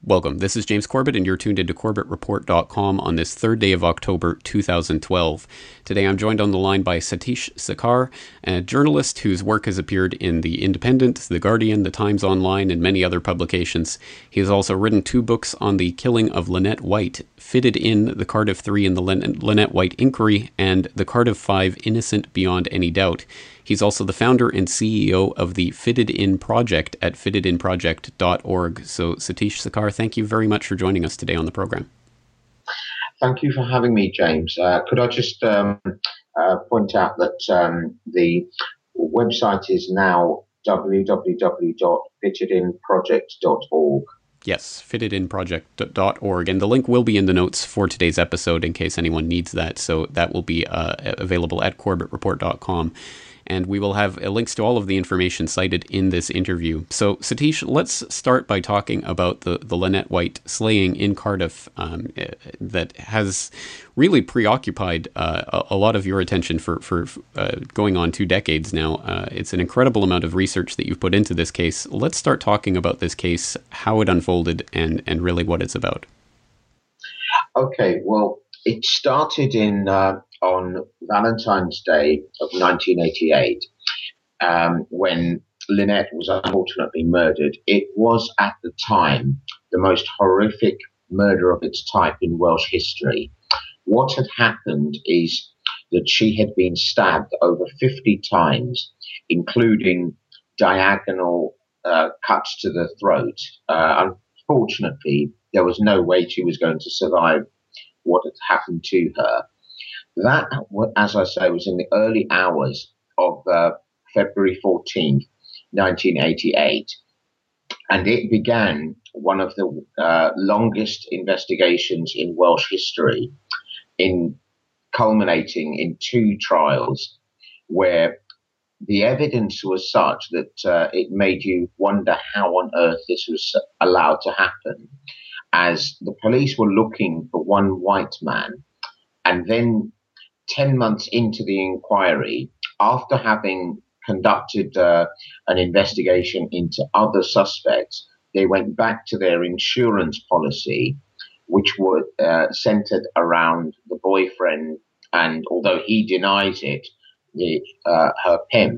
Welcome. This is James Corbett, and you're tuned into CorbettReport.com on this third day of October 2012. Today I'm joined on the line by Satish Sarkar, a journalist whose work has appeared in The Independent, The Guardian, The Times Online, and many other publications. He has also written 2 books on the killing of Lynette White, Fitted in The Cardiff 3 and the Lynette White Inquiry, and The Cardiff 5 Innocent Beyond Any Doubt. He's also the founder and CEO of the Fitted In Project at fittedinproject.org. So Satish Sarkar, thank you very much for joining us today on the program. Thank you for having me, James. Could I just point out that the website is now www.fittedinproject.org. Yes, fittedinproject.org. And the link will be in the notes for today's episode in case anyone needs that. So that will be available at CorbettReport.com. And we will have links to all of the information cited in this interview. So, Satish, let's start by talking about the Lynette White slaying in Cardiff that has really preoccupied a lot of your attention for going on 2 decades now. It's an incredible amount of research that you've put into this case. Let's start talking about this case, how it unfolded, and really what it's about. Okay, well, it started on Valentine's Day of 1988, when Lynette was unfortunately murdered. It was at the time the most horrific murder of its type in Welsh history. What had happened is that she had been stabbed over 50 times, including diagonal cuts to the throat. Unfortunately, there was no way she was going to survive what had happened to her. That, as I say, was in the early hours of February 14th, 1988. And it began one of the longest investigations in Welsh history, culminating in 2 trials where the evidence was such that it made you wonder how on earth this was allowed to happen, as the police were looking for one white man. And then 10 months into the inquiry, after having conducted an investigation into other suspects, they went back to their insurance policy, which was centered around the boyfriend, and although he denies it, her pimp.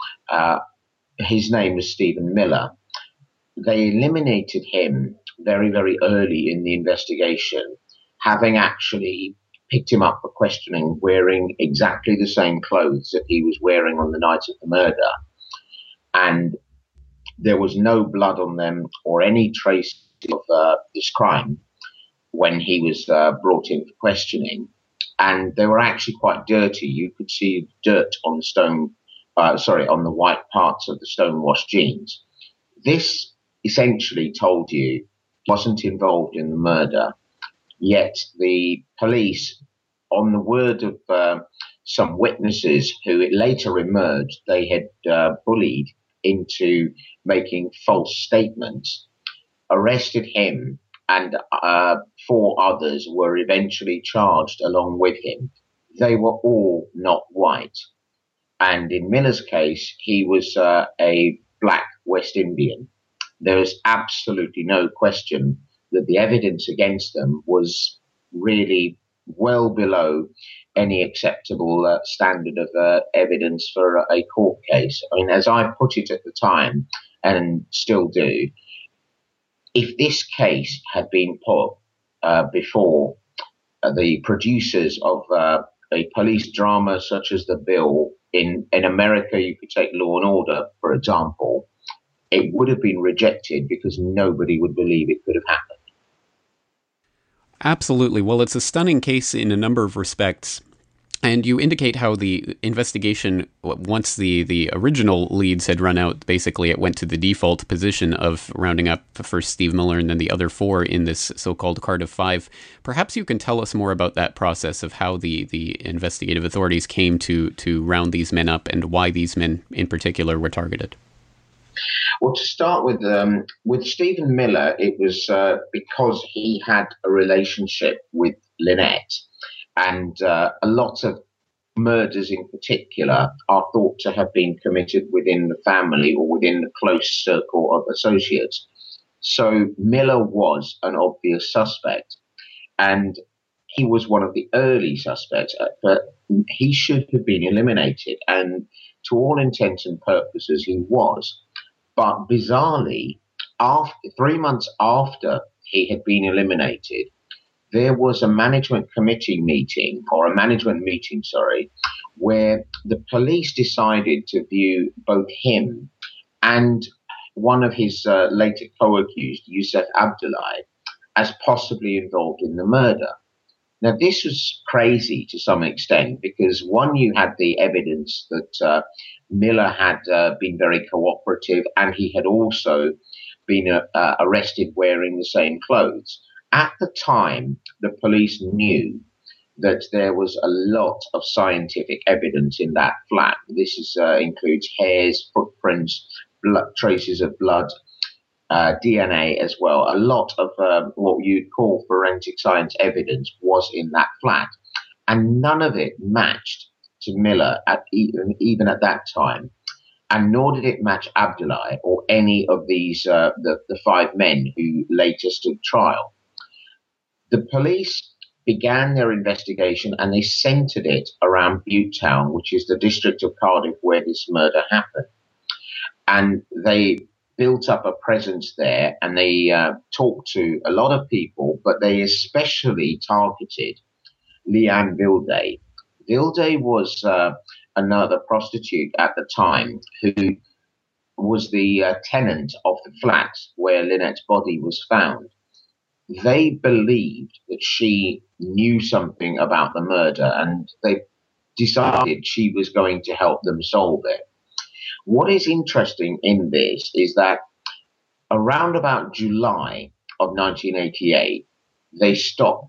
His name was Stephen Miller. They eliminated him very, very early in the investigation, having actually picked him up for questioning, wearing exactly the same clothes that he was wearing on the night of the murder. And there was no blood on them or any trace of this crime when he was brought in for questioning. And they were actually quite dirty. You could see dirt on the on the white parts of the stonewashed jeans. This essentially told you wasn't involved in the murder. Yet the police, on the word of some witnesses who it later emerged they had bullied into making false statements, arrested him, and 4 others were eventually charged along with him. They were all not white. And in Miller's case, he was a black West Indian. There is absolutely no question that the evidence against them was really well below any acceptable standard of evidence for a court case. I mean, as I put it at the time, and still do, if this case had been put before the producers of a police drama such as The Bill, in America you could take Law and Order, for example, it would have been rejected because nobody would believe it could have happened. Absolutely. Well, it's a stunning case in a number of respects. And you indicate how the investigation, once the original leads had run out, basically it went to the default position of rounding up first Steve Miller and then the other 4 in this so-called Cardiff 5. Perhaps you can tell us more about that process of how the investigative authorities came to round these men up and why these men in particular were targeted. Well, to start with Stephen Miller, it was because he had a relationship with Lynette, and a lot of murders in particular are thought to have been committed within the family or within the close circle of associates. So Miller was an obvious suspect, and he was one of the early suspects, but he should have been eliminated. And to all intents and purposes, he was. But bizarrely, after 3 months after he had been eliminated, there was a management committee meeting, or a management meeting, sorry, where the police decided to view both him and one of his later co-accused, Yusuf Abdullah, as possibly involved in the murder. Now, this was crazy to some extent because, one, you had the evidence that Miller had been very cooperative, and he had also been arrested wearing the same clothes. At the time, the police knew that there was a lot of scientific evidence in that flat. This includes hairs, footprints, traces of blood, DNA as well. A lot of what you'd call forensic science evidence was in that flat, and none of it matched to Miller even at that time, and nor did it match Abdullah or any of these the five men who later stood trial. The police began their investigation and they centered it around Bute Town, which is the district of Cardiff where this murder happened, and they built up a presence there, and they talked to a lot of people, but they especially targeted Leanne Vilday. Vilday was another prostitute at the time who was the tenant of the flat where Lynette's body was found. They believed that she knew something about the murder, and they decided she was going to help them solve it. What is interesting in this is that around about July of 1988, they stopped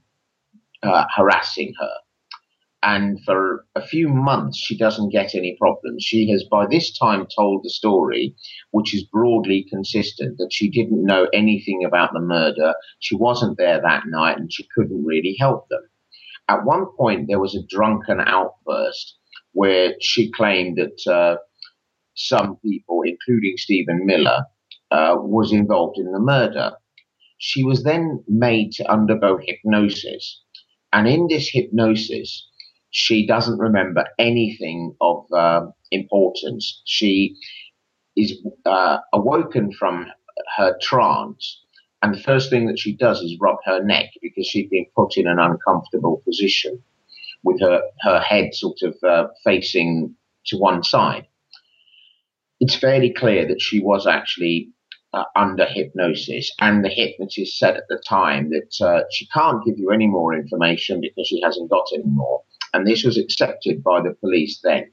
harassing her. And for a few months, she doesn't get any problems. She has by this time told the story, which is broadly consistent, that she didn't know anything about the murder. She wasn't there that night and she couldn't really help them. At one point, there was a drunken outburst where she claimed that some people, including Stephen Miller, was involved in the murder. She was then made to undergo hypnosis. And in this hypnosis, she doesn't remember anything of importance. She is awoken from her trance. And the first thing that she does is rub her neck because she'd been put in an uncomfortable position with her head sort of facing to one side. It's fairly clear that she was actually under hypnosis, and the hypnotist said at the time that she can't give you any more information because she hasn't got any more. And this was accepted by the police then.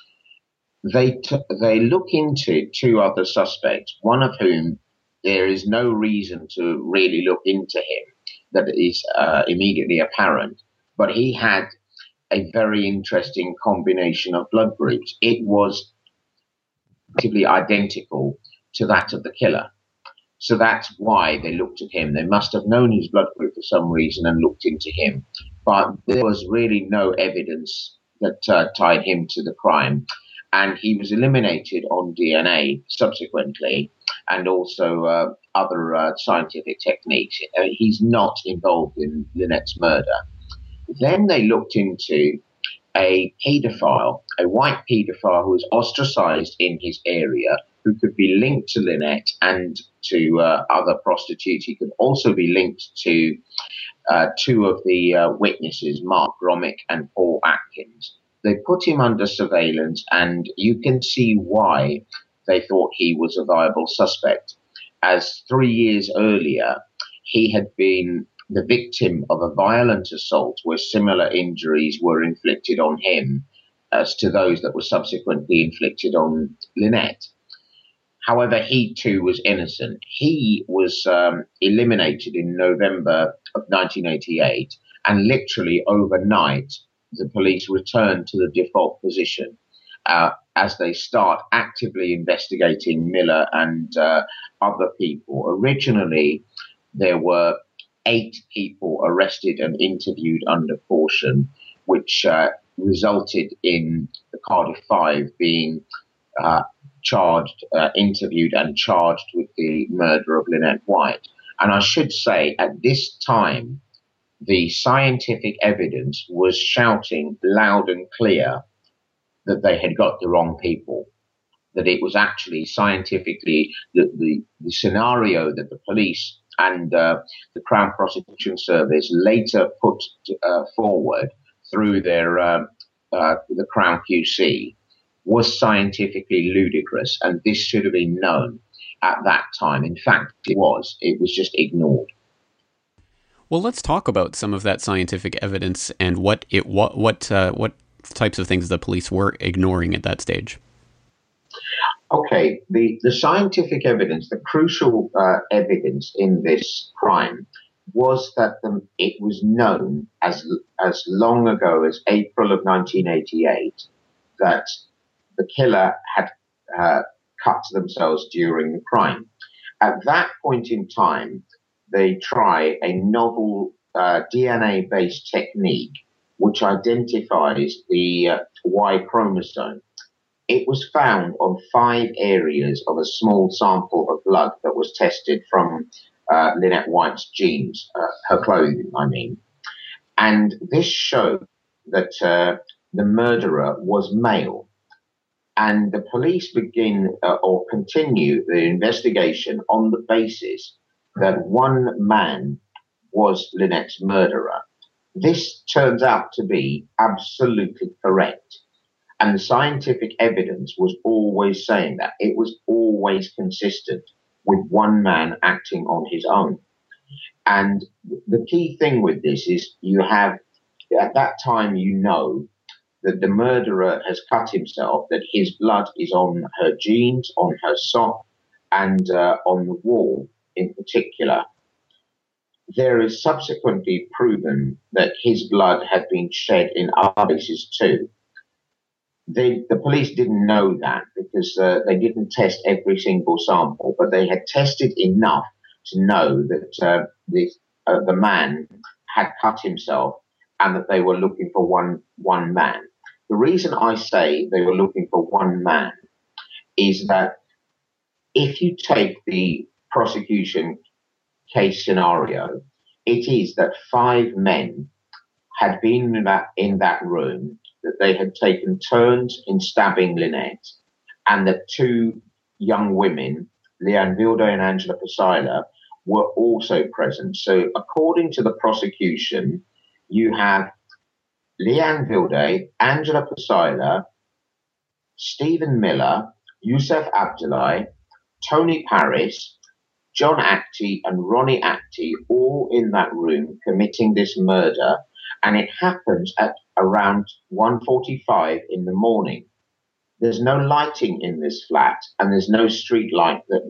They look into two other suspects, one of whom there is no reason to really look into him that is immediately apparent, but he had a very interesting combination of blood groups. It was relatively identical to that of the killer. So that's why they looked at him. They must have known his blood group for some reason and looked into him. But there was really no evidence that tied him to the crime. And he was eliminated on DNA subsequently, and also other scientific techniques. He's not involved in Lynette's murder. Then they looked into a paedophile, a white paedophile who was ostracized in his area, who could be linked to Lynette and to other prostitutes. He could also be linked to two of the witnesses, Mark Gromick and Paul Atkins. They put him under surveillance, and you can see why they thought he was a viable suspect. As 3 years earlier, he had been the victim of a violent assault where similar injuries were inflicted on him as to those that were subsequently inflicted on Lynette. However, he too was innocent. He was eliminated in November of 1988, and literally overnight, the police returned to the default position as they start actively investigating Miller and other people. Originally, there were 8 people arrested and interviewed under caution, which resulted in the Cardiff Five being interviewed and charged with the murder of Lynette White. And I should say, at this time, the scientific evidence was shouting loud and clear that they had got the wrong people, that it was actually scientifically the scenario that the police and the Crown Prosecution Service later put forward through their the Crown QC was scientifically ludicrous, and this should have been known at that time. In fact, it was just ignored. Well, let's talk about some of that scientific evidence and what types of things the police were ignoring at that stage. Okay, the scientific evidence, the crucial evidence in this crime was that it was known as long ago as April of 1988 that the killer had cut themselves during the crime. At that point in time, they try a novel DNA-based technique which identifies the Y chromosome. It was found on 5 areas of a small sample of blood that was tested from Lynette White's genes, her clothing, I mean. And this showed that the murderer was male. And the police begin or continue the investigation on the basis that one man was Lynette's murderer. This turns out to be absolutely correct. And the scientific evidence was always saying that. It was always consistent with one man acting on his own. And the key thing with this is you have, at that time, you know that the murderer has cut himself, that his blood is on her jeans, on her sock, and on the wall in particular. There is subsequently proven that his blood had been shed in other places too. The police didn't know that because they didn't test every single sample, but they had tested enough to know that the man had cut himself and that they were looking for one man. The reason I say they were looking for one man is that if you take the prosecution case scenario, it is that 5 men had been in that room, that they had taken turns in stabbing Lynette, and that 2 young women, Leanne Vilde and Angela Pasila, were also present. So according to the prosecution, you have Leanne Vilde, Angela Pasila, Stephen Miller, Yusuf Abdullahi, Tony Paris, John Actie and Ronnie Actie all in that room committing this murder, and it happens at around 1:45 in the morning. There's no lighting in this flat, and there's no street light that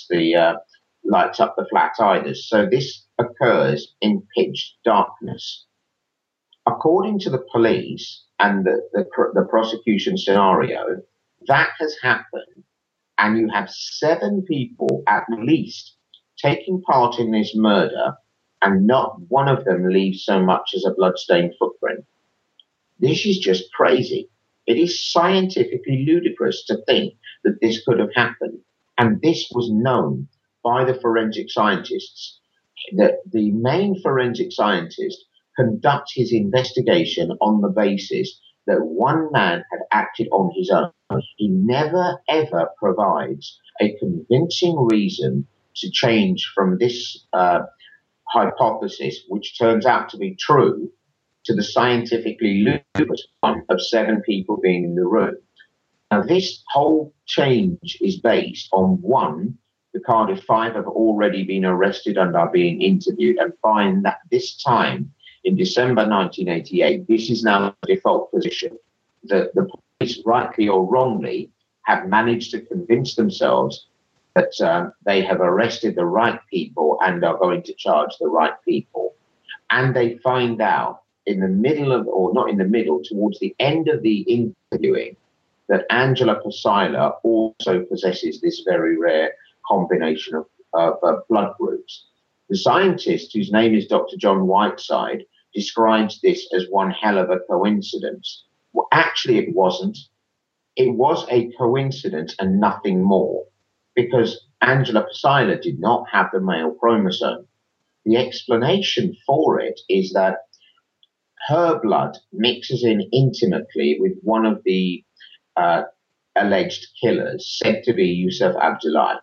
lights up the flat either. So this occurs in pitch darkness. According to the police and the prosecution scenario, that has happened, and you have 7 people at least taking part in this murder, and not one of them leaves so much as a bloodstained footprint. This is just crazy. It is scientifically ludicrous to think that this could have happened. And this was known by the forensic scientists, that the main forensic scientist conducts his investigation on the basis that one man had acted on his own. He never, ever provides a convincing reason to change from this hypothesis, which turns out to be true, to the scientifically ludicrous one of 7 people being in the room. Now, this whole change is based on, 1, the Cardiff 5 have already been arrested and are being interviewed, and find that this time, in December 1988, this is now the default position. The police, rightly or wrongly, have managed to convince themselves that they have arrested the right people and are going to charge the right people. And they find out in the middle of, or not in the middle, towards the end of the interviewing, that Angela Pasila also possesses this very rare combination of blood groups. The scientist, whose name is Dr. John Whiteside, describes this as one hell of a coincidence. Well, actually, it wasn't. it was a coincidence and nothing more, because Angela Pasila did not have the male chromosome. The explanation for it is that her blood mixes in intimately with one of the uh, alleged killers, said to be Yusuf Abdullahi.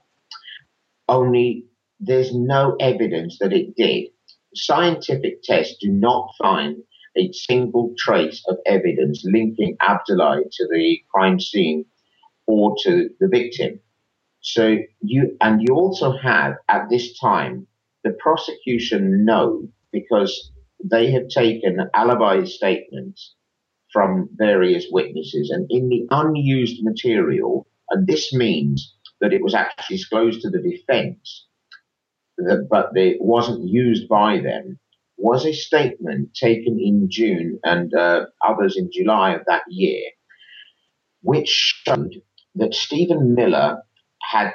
Only there's no evidence that it did. Scientific tests do not find a single trace of evidence linking Abdullahi to the crime scene or to the victim. So you also have at this time the prosecution know, because they have taken alibi statements from various witnesses, and in the unused material, and this means that it was actually disclosed to the defense, but it wasn't used by them, was a statement taken in June and others in July of that year, which showed that Stephen Miller had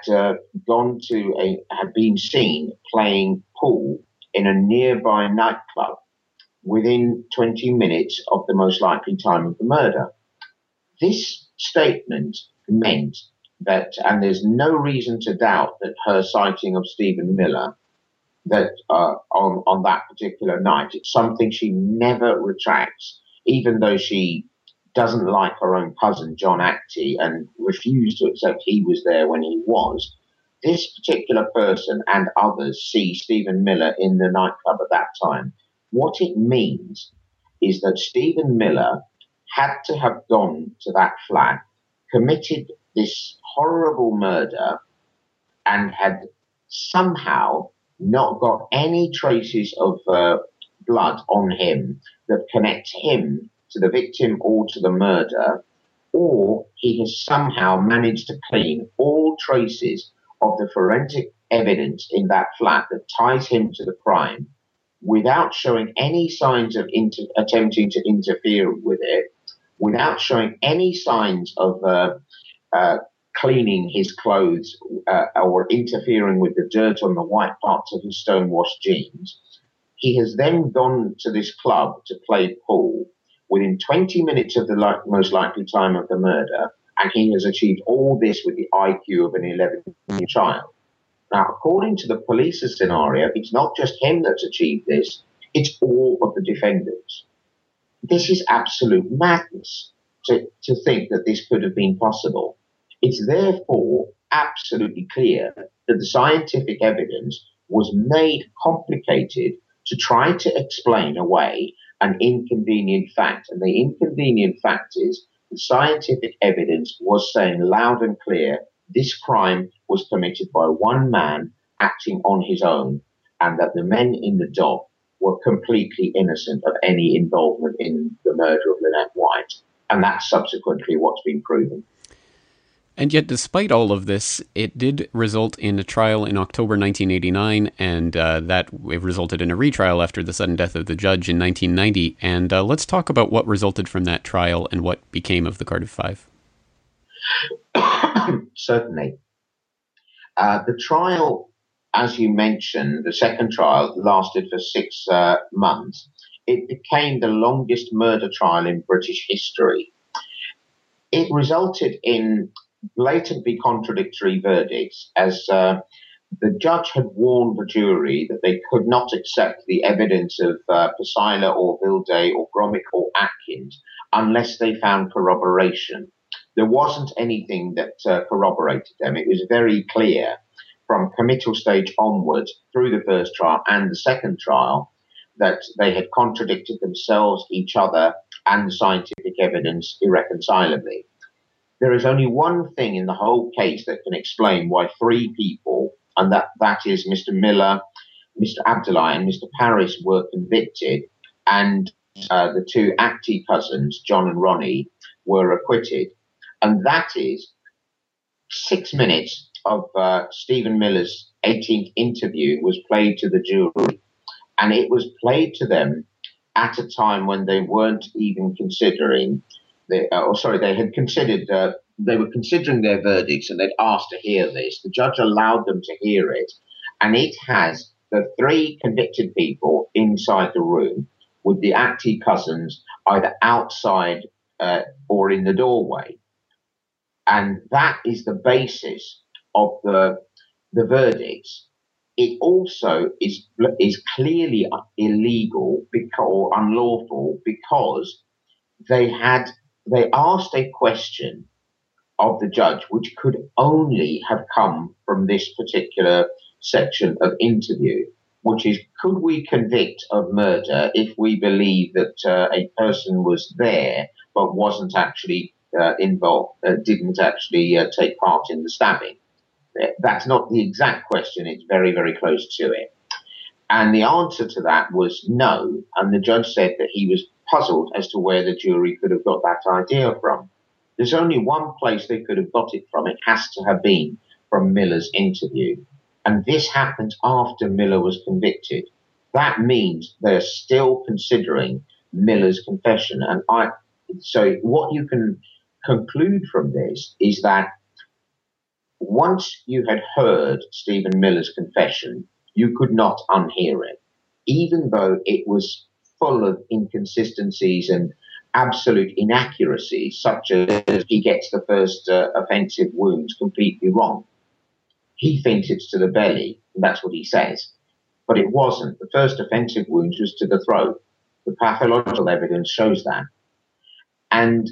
had been seen playing pool in a nearby nightclub within 20 minutes of the most likely time of the murder. This statement meant that, and there's no reason to doubt that her sighting of Stephen Miller that on that particular night, it's something she never retracts, even though she doesn't like her own cousin, John Actie, and refused to accept he was there when he was. This particular person and others see Stephen Miller in the nightclub at that time. What it means is that Stephen Miller had to have gone to that flat, committed this horrible murder, and had somehow not got any traces of blood on him that connect him to the victim or to the murder, or he has somehow managed to clean all traces of the forensic evidence in that flat that ties him to the crime without showing any signs of attempting to interfere with it, without showing any signs of cleaning his clothes or interfering with the dirt on the white parts of his stonewashed jeans. He has then gone to this club to play pool within 20 minutes of the most likely time of the murder, and he has achieved all this with the IQ of an 11-year-old child. Now, according to the police's scenario, it's not just him that's achieved this, it's all of the defendants. This is absolute madness to think that this could have been possible. It's therefore absolutely clear that the scientific evidence was made complicated to try to explain away an inconvenient fact. And the inconvenient fact is the scientific evidence was saying loud and clear this crime was committed by one man acting on his own, and that the men in the dock were completely innocent of any involvement in the murder of Lynette White. And that's subsequently what's been proven. And yet, despite all of this, it did result in a trial in October 1989, and that resulted in a retrial after the sudden death of the judge in 1990. And let's talk about what resulted from that trial and what became of the Cardiff Five. Certainly. The trial, as you mentioned, the second trial lasted for 6 months. It became the longest murder trial in British history. It resulted in blatantly contradictory verdicts, as the judge had warned the jury that they could not accept the evidence of Pasila or Vilde or Gromit or Atkins unless they found corroboration. There wasn't anything that corroborated them. It was very clear from committal stage onwards through the first trial and the second trial that they had contradicted themselves, each other, and the scientific evidence irreconcilably. There is only one thing in the whole case that can explain why 3 people, and that is Mr. Miller, Mr. Abdullahi, and Mr. Paris, were convicted, and the 2 Actie cousins, John and Ronnie, were acquitted. And that is 6 minutes of Stephen Miller's 18th interview was played to the jury, and it was played to them at a time when they weren't even considering they had considered, they were considering their verdicts, and they'd asked to hear this. The judge allowed them to hear it, and it has the 3 convicted people inside the room with the Actie cousins either outside or in the doorway. And that is the basis of the verdicts. It also is clearly illegal or unlawful because they asked a question of the judge which could only have come from this particular section of interview, which is, could we convict of murder if we believe that a person was there but wasn't actually involved, didn't actually take part in the stabbing? That's not the exact question. It's very, very close to it. And the answer to that was no. And the judge said that he was puzzled as to where the jury could have got that idea from. There's only one place they could have got it from. It has to have been from Miller's interview. And this happened after Miller was convicted. That means they're still considering Miller's confession. And so what you can conclude from this is that once you had heard Stephen Miller's confession, you could not unhear it, even though it was full of inconsistencies and absolute inaccuracies, such as he gets the first offensive wounds completely wrong. He thinks it's to the belly, and that's what he says. But it wasn't. The first offensive wounds was to the throat. The pathological evidence shows that. And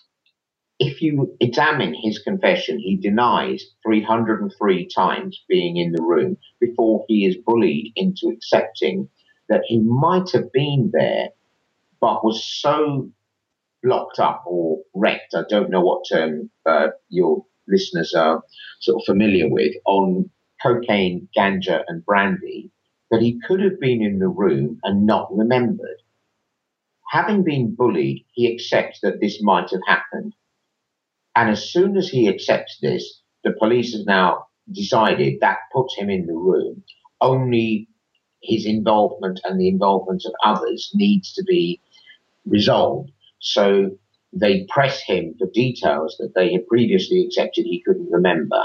if you examine his confession, he denies 303 times being in the room before he is bullied into accepting that he might have been there, but was so blocked up or wrecked, I don't know what term your listeners are sort of familiar with, on cocaine, ganja and brandy, that he could have been in the room and not remembered. Having been bullied, he accepts that this might have happened. And as soon as he accepts this, the police have now decided that puts him in the room. Only his involvement and the involvement of others needs to be resolved. So they press him for details that they had previously accepted he couldn't remember.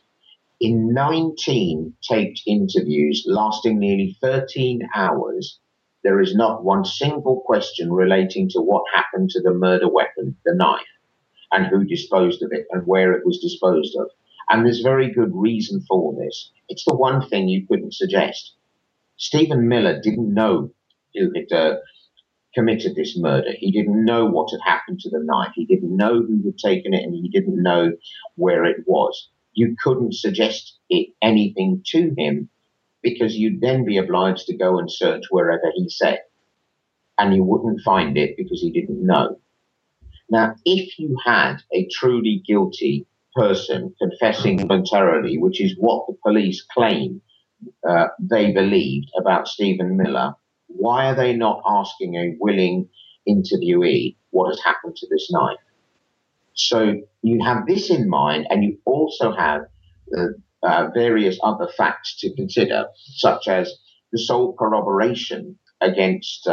In 19 taped interviews lasting nearly 13 hours, there is not one single question relating to what happened to the murder weapon, the knife, and who disposed of it and where it was disposed of. And there's very good reason for this. It's the one thing you couldn't suggest. Stephen Miller didn't know who had committed this murder. He didn't know what had happened to the knife. He didn't know who had taken it, and he didn't know where it was. You couldn't suggest anything to him because you'd then be obliged to go and search wherever he said, and you wouldn't find it because he didn't know. Now, if you had a truly guilty person confessing voluntarily, which is what the police claim they believed about Stephen Miller, why are they not asking a willing interviewee what has happened to this knife? So you have this in mind, and you also have various other facts to consider, such as the sole corroboration against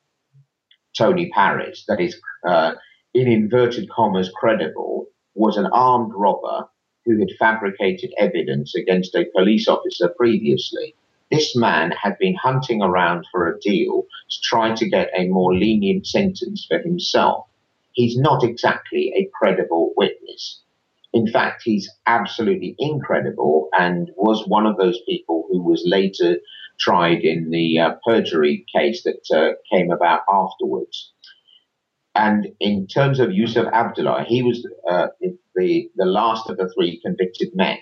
Tony Parris, that is, in inverted commas, credible, was an armed robber who had fabricated evidence against a police officer previously. This man had been hunting around for a deal to try to get a more lenient sentence for himself. He's not exactly a credible witness. In fact, he's absolutely incredible and was one of those people who was later tried in the perjury case that came about afterwards. And in terms of Yusuf Abdullah, he was the last of the three convicted men.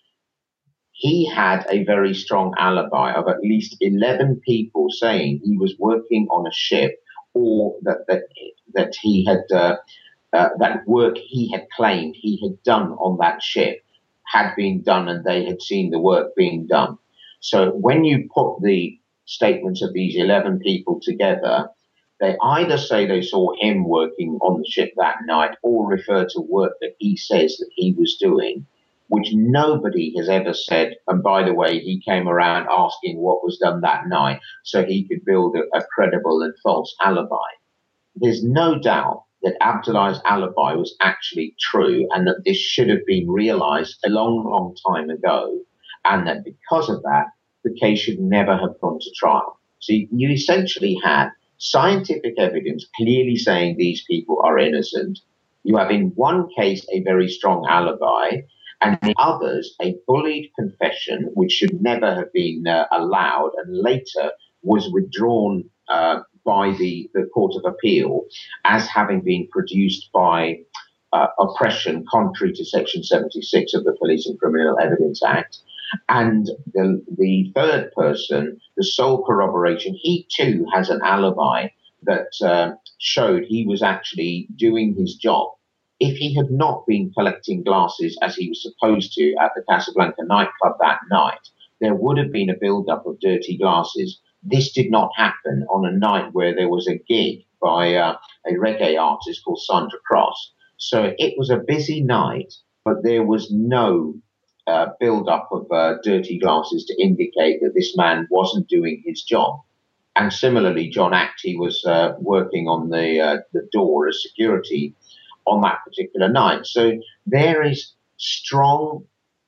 He had a very strong alibi of at least 11 people saying he was working on a ship, or that he had that work he had claimed he had done on that ship had been done, and they had seen the work being done. So when you put the statements of these 11 people together, they either say they saw him working on the ship that night or refer to work that he says that he was doing, which nobody has ever said. And by the way, he came around asking what was done that night so he could build a credible and false alibi. There's no doubt that Abdullah's alibi was actually true and that this should have been realized a long, long time ago, and that because of that, the case should never have gone to trial. So you essentially had scientific evidence clearly saying these people are innocent, You have in one case a very strong alibi, and in others a bullied confession, which should never have been allowed, and later was withdrawn by the Court of Appeal as having been produced by oppression contrary to Section 76 of the Police and Criminal Evidence Act. And the third person, the sole corroboration, he too has an alibi that showed he was actually doing his job. If he had not been collecting glasses as he was supposed to at the Casablanca nightclub that night, there would have been a build-up of dirty glasses. This did not happen on a night where there was a gig by a reggae artist called Sandra Cross. So it was a busy night, but there was no build-up of dirty glasses to indicate that this man wasn't doing his job. And similarly, John Actie was working on the door as security on that particular night. So there is strong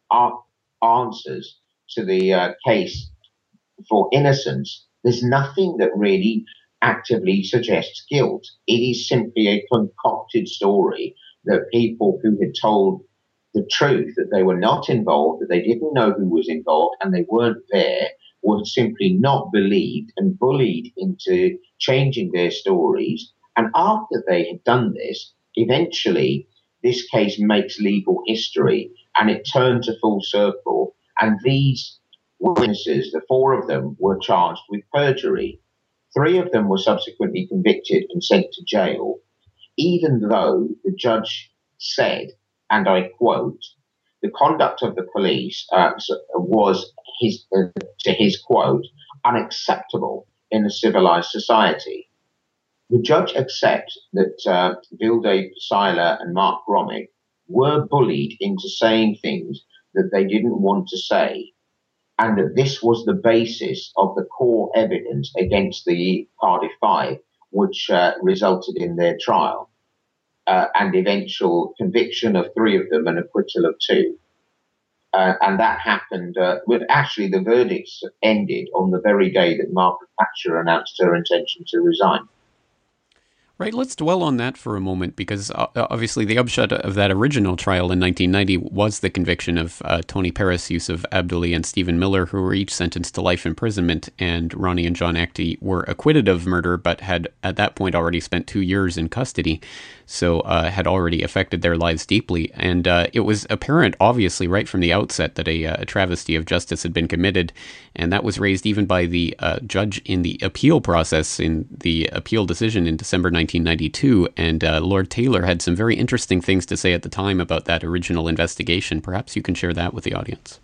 answers to the case for innocence. There's nothing that really actively suggests guilt. It is simply a concocted story that people who had told the truth, that they were not involved, that they didn't know who was involved, and they weren't there, were simply not believed and bullied into changing their stories. And after they had done this, eventually this case makes legal history and it turns a full circle. And these witnesses, the four of them, were charged with perjury. Three of them were subsequently convicted and sent to jail, even though the judge said, and I quote, the conduct of the police was, to his quote, unacceptable in a civilized society. The judge accepts that Vilde Seiler and Mark Grommick were bullied into saying things that they didn't want to say, and that this was the basis of the core evidence against the Cardiff Five, which resulted in their trial and eventual conviction of three of them and acquittal of two. And that happened with actually the verdicts ended on the very day that Margaret Thatcher announced her intention to resign. Right, let's dwell on that for a moment, because obviously the upshot of that original trial in 1990 was the conviction of Tony Paris, Yusuf Abduli, and Stephen Miller, who were each sentenced to life imprisonment, and Ronnie and John Actie were acquitted of murder, but had at that point already spent 2 years in custody, so had already affected their lives deeply. And it was apparent, obviously, right from the outset that a travesty of justice had been committed, and that was raised even by the judge in the appeal process, in the appeal decision in December 1992, and Lord Taylor had some very interesting things to say at the time about that original investigation. Perhaps you can share that with the audience.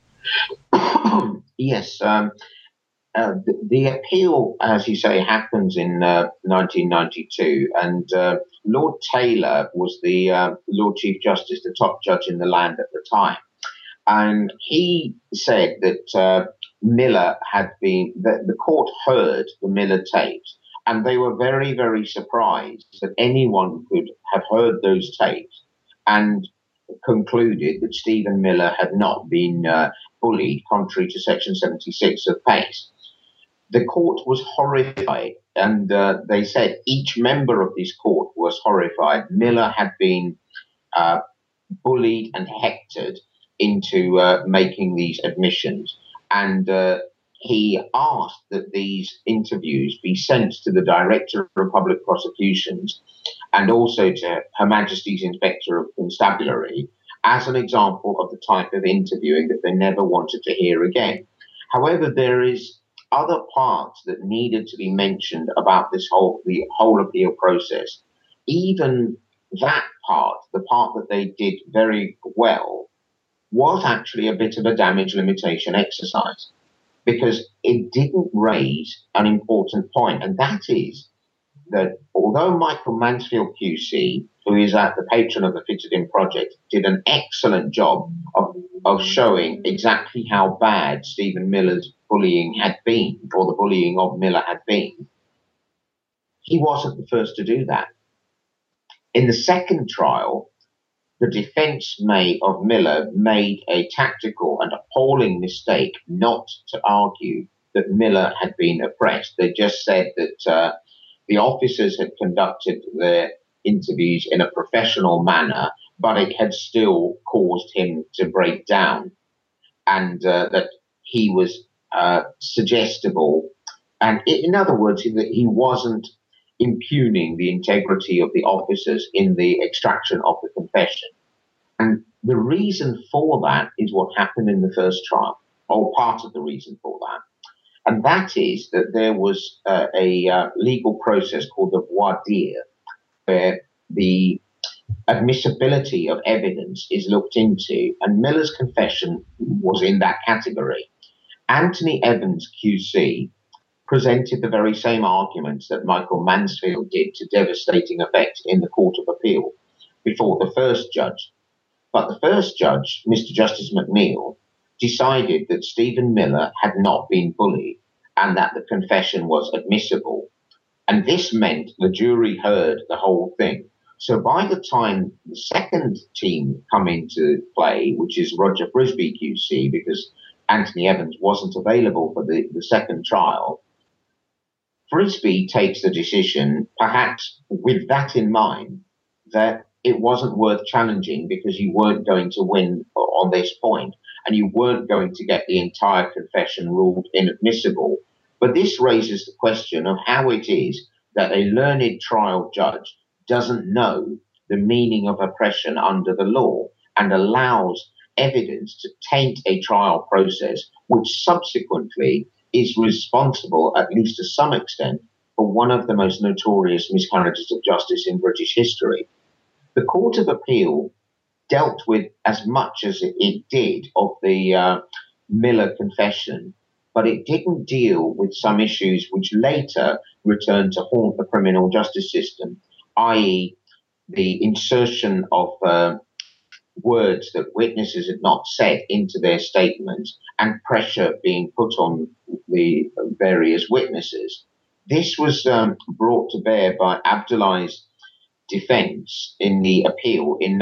Yes. The appeal, as you say, happens in 1992, and Lord Taylor was the Lord Chief Justice, the top judge in the land at the time. And he said that Miller had been, that the court heard the Miller tapes, and they were very, very surprised that anyone could have heard those tapes and concluded that Stephen Miller had not been bullied, contrary to Section 76 of PACE. The court was horrified, and they said each member of this court was horrified. Miller had been bullied and hectored into making these admissions, and he asked that these interviews be sent to the Director of Public Prosecutions and also to Her Majesty's Inspector of Constabulary as an example of the type of interviewing that they never wanted to hear again. However, there is other parts that needed to be mentioned about the whole appeal process. Even that part, the part that they did very well, was actually a bit of a damage limitation exercise, because it didn't raise an important point, and that is that although Michael Mansfield QC, who is the patron of the Fitted In Project, did an excellent job of showing exactly how bad Stephen Miller's bullying had been, or the bullying of Miller had been, he wasn't the first to do that. In the second trial, the defense of Miller made a tactical and appalling mistake not to argue that Miller had been oppressed. They just said that the officers had conducted their interviews in a professional manner, but it had still caused him to break down, and that he was suggestible. And in other words, that he wasn't impugning the integrity of the officers in the extraction of the confession. And the reason for that is what happened in the first trial, or part of the reason for that. And that is that there was a legal process called the voir dire, where the admissibility of evidence is looked into, and Miller's confession was in that category. Anthony Evans QC presented the very same arguments that Michael Mansfield did to devastating effect in the Court of Appeal before the first judge. But the first judge, Mr. Justice McNeil, decided that Stephen Miller had not been bullied and that the confession was admissible. And this meant the jury heard the whole thing. So by the time the second team come into play, which is Roger Frisby QC, because Anthony Evans wasn't available for the second trial, Frisby takes the decision, perhaps with that in mind, that it wasn't worth challenging because you weren't going to win on this point and you weren't going to get the entire confession ruled inadmissible. But this raises the question of how it is that a learned trial judge doesn't know the meaning of oppression under the law and allows evidence to taint a trial process, which subsequently is responsible, at least to some extent, for one of the most notorious miscarriages of justice in British history. The Court of Appeal dealt with as much as it did of the Miller confession, but it didn't deal with some issues which later returned to haunt the criminal justice system, i.e. the insertion of words that witnesses had not said into their statements and pressure being put on the various witnesses. This was brought to bear by Abdullahi's defense in the appeal in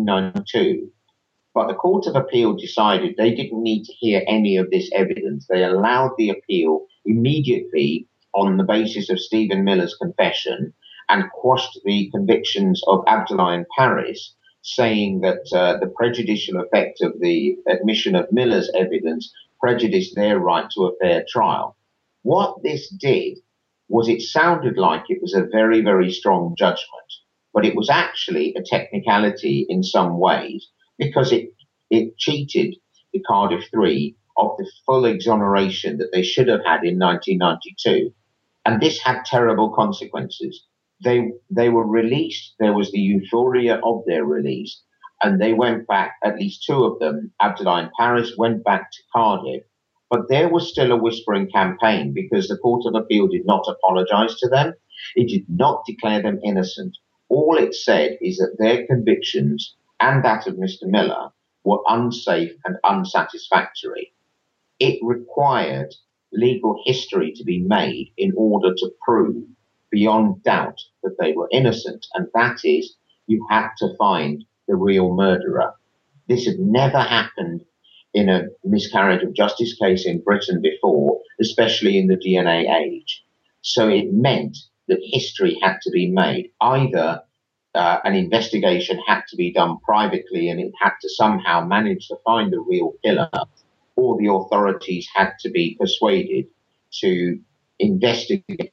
1992. But the Court of Appeal decided they didn't need to hear any of this evidence. They allowed the appeal immediately on the basis of Stephen Miller's confession and quashed the convictions of Abdullahi and Paris, saying that the prejudicial effect of the admission of Miller's evidence prejudiced their right to a fair trial. What this did was it sounded like it was a very, very strong judgment, but it was actually a technicality in some ways because it cheated the Cardiff Three of the full exoneration that they should have had in 1992. And this had terrible consequences. They were released. There was the euphoria of their release. And they went back, at least two of them, Abdullah and Paris, went back to Cardiff. But there was still a whispering campaign because the Court of Appeal did not apologize to them. It did not declare them innocent. All it said is that their convictions and that of Mr. Miller were unsafe and unsatisfactory. It required legal history to be made in order to prove beyond doubt that they were innocent. And that is, you had to find the real murderer. This had never happened in a miscarriage of justice case in Britain before, especially in the DNA age. So it meant that history had to be made. Either an investigation had to be done privately and it had to somehow manage to find the real killer, or the authorities had to be persuaded to investigate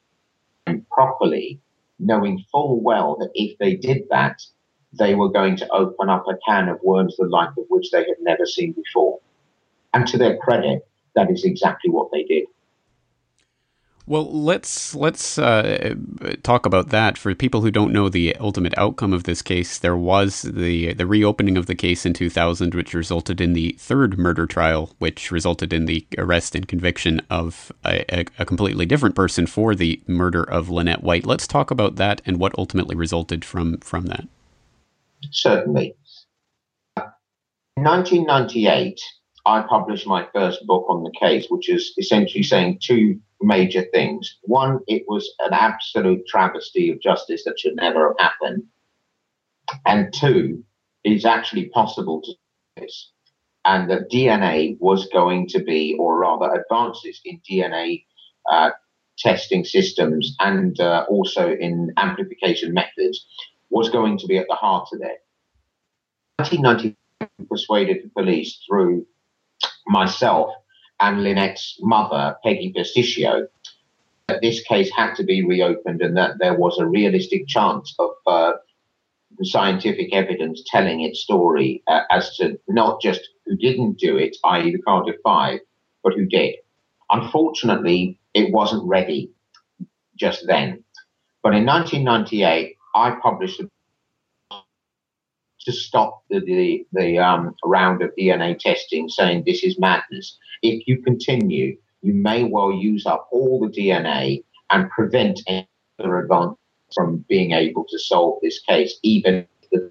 properly, knowing full well that if they did that, they were going to open up a can of worms the like of which they had never seen before. And to their credit, that is exactly what they did. Well, let's talk about that. For people who don't know the ultimate outcome of this case, there was the reopening of the case in 2000, which resulted in the third murder trial, which resulted in the arrest and conviction of a completely different person for the murder of Lynette White. Let's talk about that and what ultimately resulted from that. Certainly. In 1998, I published my first book on the case, which is essentially saying two major things. One, it was an absolute travesty of justice that should never have happened. And two, it's actually possible to do this. And that DNA was going to be, or rather advances in DNA testing systems and also in amplification methods was going to be at the heart of it. 1990 persuaded the police through myself and Lynette's mother, Peggy Pasticcio, that this case had to be reopened and that there was a realistic chance of the scientific evidence telling its story as to not just who didn't do it, i.e. the Cardiff Five, but who did. Unfortunately, it wasn't ready just then. But in 1998, I published to stop the round of DNA testing, saying this is madness. If you continue, you may well use up all the DNA and prevent any other advance from being able to solve this case, even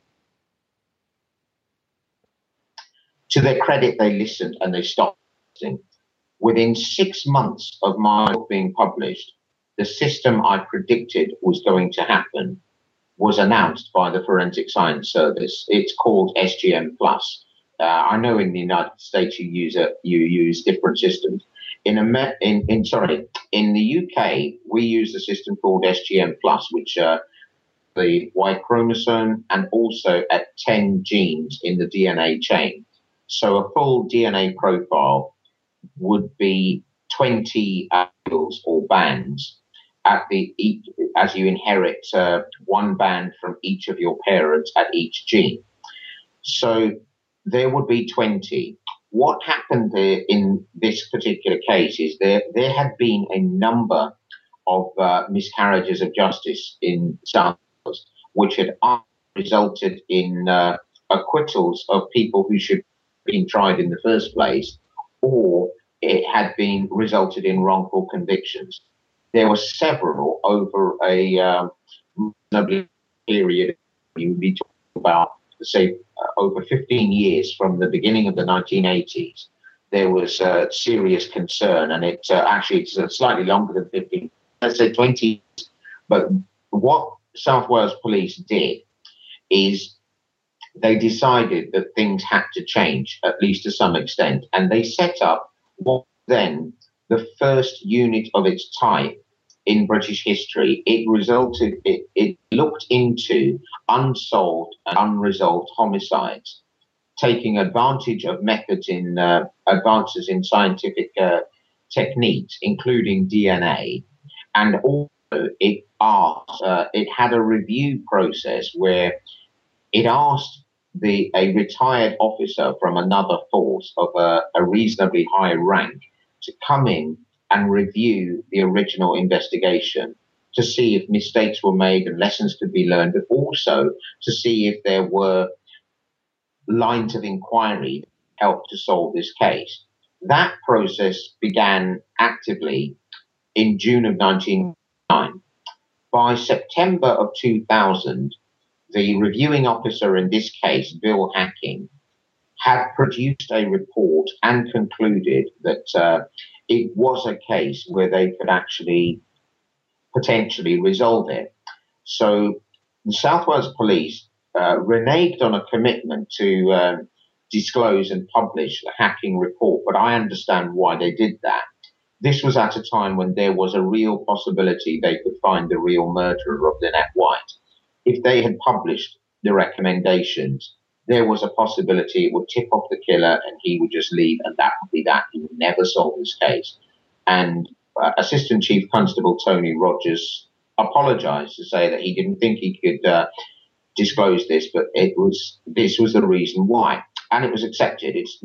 to their credit, they listened and they stopped listening. Within 6 months of my book being published, the system I predicted was going to happen was announced by the Forensic Science Service. It's called SGM Plus. I know in the United States you use different systems. In the UK, we use a system called SGM Plus, which the Y chromosome and also at 10 genes in the DNA chain. So a full DNA profile would be 20 alleles or bands as you inherit one band from each of your parents at each gene. So there would be 20. What happened in this particular case is there had been a number of miscarriages of justice in South Wales, which had resulted in acquittals of people who should have been tried in the first place, or it had been resulted in wrongful convictions. There were several over a period. You would be talking about, say, over 15 years from the beginning of the 1980s. There was serious concern, and it's slightly longer than 15. Let's say 20 years. But what South Wales Police did is they decided that things had to change, at least to some extent, and they set up what then the first unit of its type in British history. It looked into unsolved and unresolved homicides, taking advantage of methods in advances in scientific techniques, including DNA, and also it had a review process where it asked a retired officer from another force of a reasonably high rank to come in and review the original investigation to see if mistakes were made and lessons could be learned, but also to see if there were lines of inquiry that helped to solve this case. That process began actively in June of 1999. By September of 2000, the reviewing officer in this case, Bill Hacking, had produced a report and concluded that it was a case where they could actually potentially resolve it. So the South Wales Police reneged on a commitment to disclose and publish the Hacking report, but I understand why they did that. This was at a time when there was a real possibility they could find the real murderer of Lynette White. If they had published the recommendations, there was a possibility it would tip off the killer and he would just leave, and that would be that. He would never solve this case. And Assistant Chief Constable Tony Rogers apologized to say that he didn't think he could disclose this, but this was the reason why. And it was accepted. It's,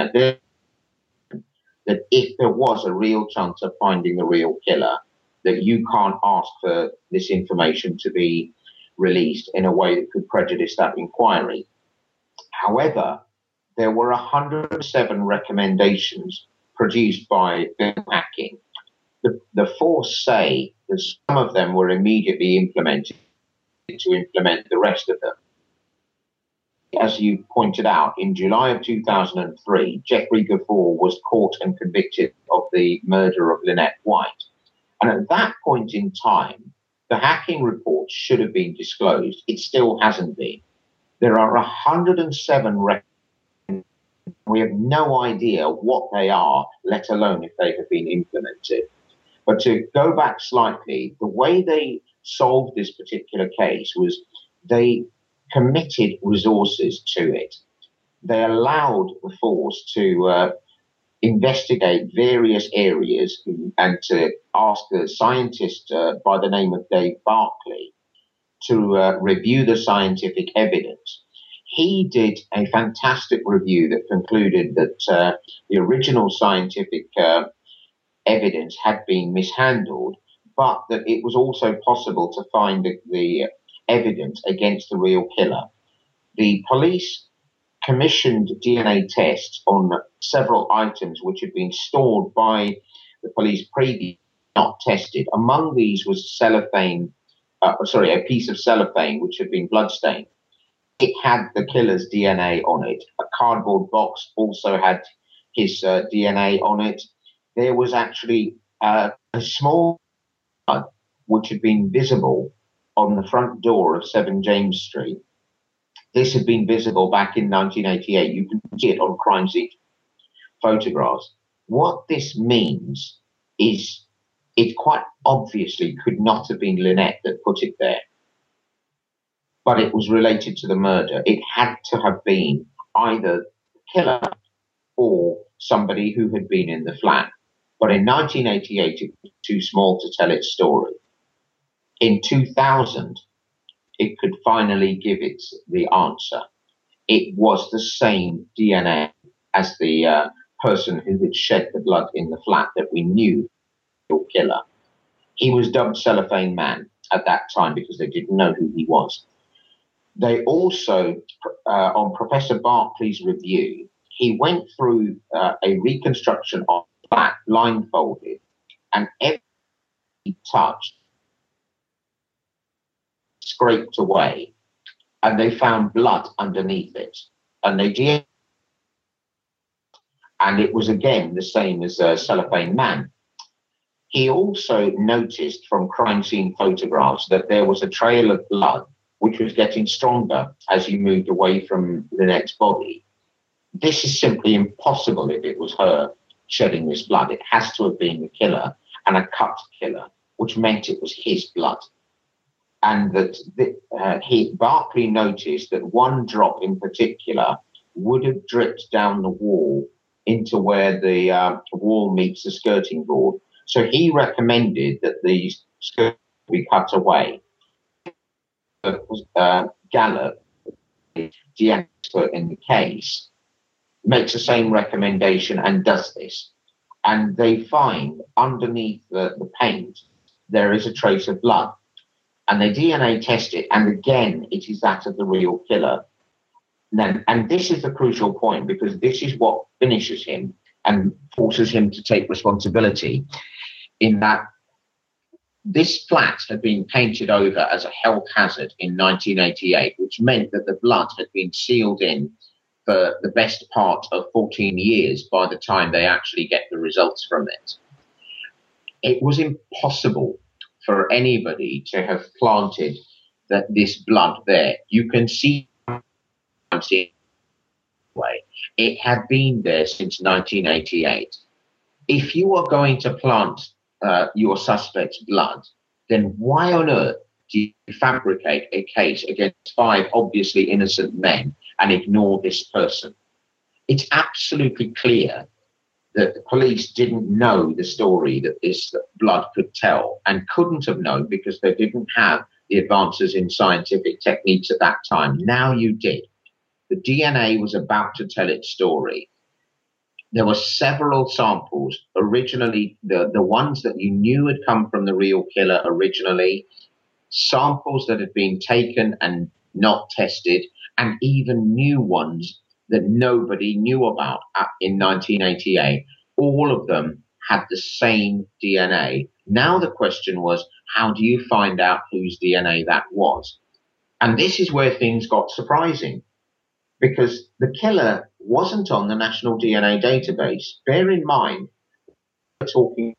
that if there was a real chance of finding the real killer, that you can't ask for this information to be released in a way that could prejudice that inquiry. However, there were 107 recommendations produced by Bill Hacking. The force say that some of them were immediately implemented to implement the rest of them. As you pointed out, in July of 2003, Jeffrey Gafford was caught and convicted of the murder of Lynette White. And at that point in time, the Hacking report should have been disclosed. It still hasn't been. There are 107 records. We have no idea what they are, let alone if they have been implemented. But to go back slightly, the way they solved this particular case was they committed resources to it. They allowed the force to investigate various areas and to ask a scientist by the name of Dave Barclay to review the scientific evidence. He did a fantastic review that concluded that the original scientific evidence had been mishandled, but that it was also possible to find the evidence against the real killer. The police commissioned DNA tests on several items which had been stored by the police previously, not tested. Among these was a piece of cellophane which had been bloodstained. It had the killer's DNA on it. A cardboard box also had his DNA on it. There was actually a small blood which had been visible on the front door of 7 James Street. This had been visible back in 1988. You can see it on crime scene photographs. What this means is it quite obviously could not have been Lynette that put it there, but it was related to the murder. It had to have been either the killer or somebody who had been in the flat. But in 1988, it was too small to tell its story. In 2000, it could finally give the answer. It was the same DNA as the person who had shed the blood in the flat that we knew the killer. He was dubbed Cellophane Man at that time because they didn't know who he was. They also, on Professor Barclay's review, he went through a reconstruction of the flat, blindfolded, and every he touched scraped away, and they found blood underneath it, and and it was again the same as Cellophane Man. He also noticed from crime scene photographs that there was a trail of blood which was getting stronger as you moved away from Lynette's body. This is simply impossible if it was her shedding this blood. It has to have been the killer, and a cut killer, which meant it was his blood. And that Barclay noticed that one drop in particular would have dripped down the wall into where the wall meets the skirting board. So he recommended that the skirt be cut away. Gallup, the expert in the case, makes the same recommendation and does this. And they find underneath the paint there is a trace of blood. And they DNA test it, and again, it is that of the real killer. And this is the crucial point, because this is what finishes him and forces him to take responsibility, in that this flat had been painted over as a health hazard in 1988, which meant that the blood had been sealed in for the best part of 14 years by the time they actually get the results from it. It was impossible for anybody to have planted this blood there. You can see it had been there since 1988. If you are going to plant your suspect's blood, then why on earth do you fabricate a case against 5 obviously innocent men and ignore this person? It's absolutely clear that the police didn't know the story that this blood could tell, and couldn't have known because they didn't have the advances in scientific techniques at that time. Now you did. The DNA was about to tell its story. There were several samples, originally the ones that you knew had come from the real killer originally, samples that had been taken and not tested, and even new ones that nobody knew about in 1988. All of them had the same DNA. Now the question was, how do you find out whose DNA that was? And this is where things got surprising, because the killer wasn't on the National DNA Database. Bear in mind, we're talking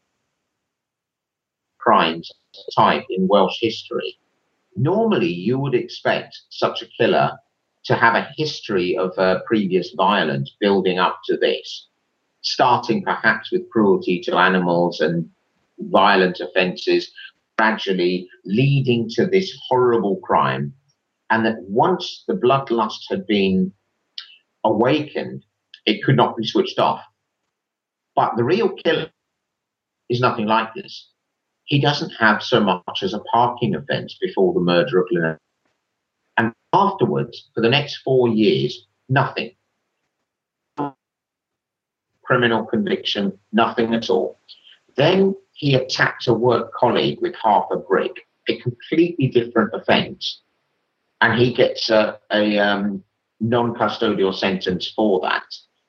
crimes type in Welsh history. Normally, you would expect such a killer to have a history of previous violence building up to this, starting perhaps with cruelty to animals and violent offences, gradually leading to this horrible crime. and that once the bloodlust had been awakened, it could not be switched off. But the real killer is nothing like this. He doesn't have so much as a parking offence before the murder of Lynette. And afterwards, for the next 4 years, nothing. Criminal conviction, nothing at all. Then he attacks a work colleague with half a brick, a completely different offence, and he gets a non-custodial sentence for that.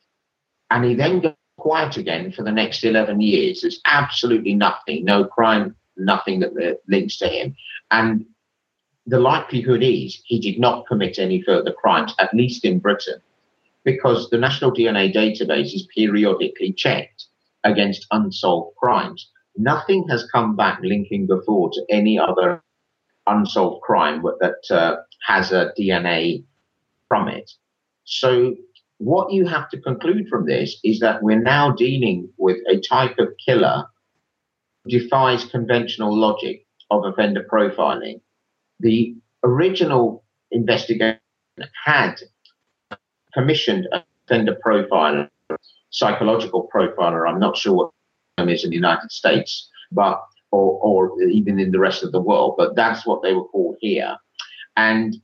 And he then goes quiet again for the next 11 years. There's absolutely nothing, no crime, nothing that links to him. And the likelihood is he did not commit any further crimes, at least in Britain, because the National DNA Database is periodically checked against unsolved crimes. Nothing has come back linking Gafoor to any other unsolved crime that has a DNA from it. So what you have to conclude from this is that we're now dealing with a type of killer who defies conventional logic of offender profiling. The original investigation had commissioned an offender profiler, psychological profiler. I'm not sure what the term is in the United States, but or even in the rest of the world, but that's what they were called here. And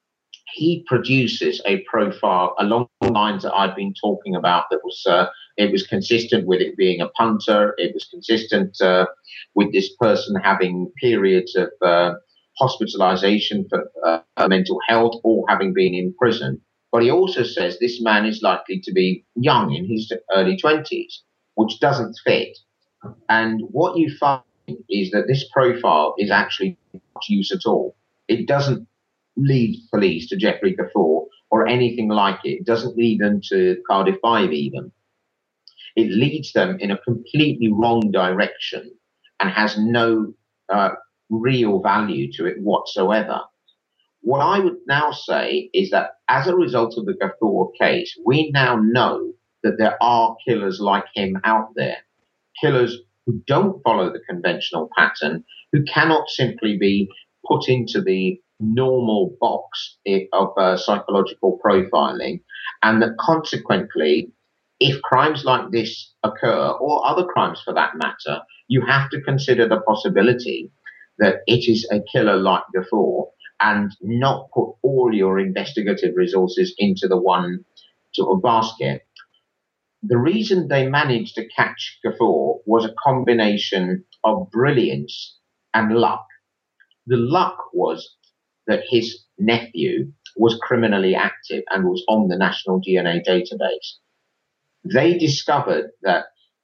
he produces a profile along the lines that I've been talking about. That was it was consistent with it being a punter. It was consistent with this person having periods of hospitalization for mental health or having been in prison. But he also says this man is likely to be young, in his early 20s, which doesn't fit. And what you find is that this profile is actually not used at all. It doesn't lead police to Geoffrey Gafoor or anything like it. It doesn't lead them to Cardiff 5 even. It leads them in a completely wrong direction and has no real value to it whatsoever. What I would now say is that as a result of the Gafoor case, we now know that there are killers like him out there, killers who don't follow the conventional pattern, who cannot simply be put into the normal box of psychological profiling, and that consequently, if crimes like this occur, or other crimes for that matter, you have to consider the possibility that it is a killer like Gafoor, and not put all your investigative resources into the one sort of basket. The reason they managed to catch Gafoor was a combination of brilliance and luck. The luck was that his nephew was criminally active and was on the National DNA Database. They discovered that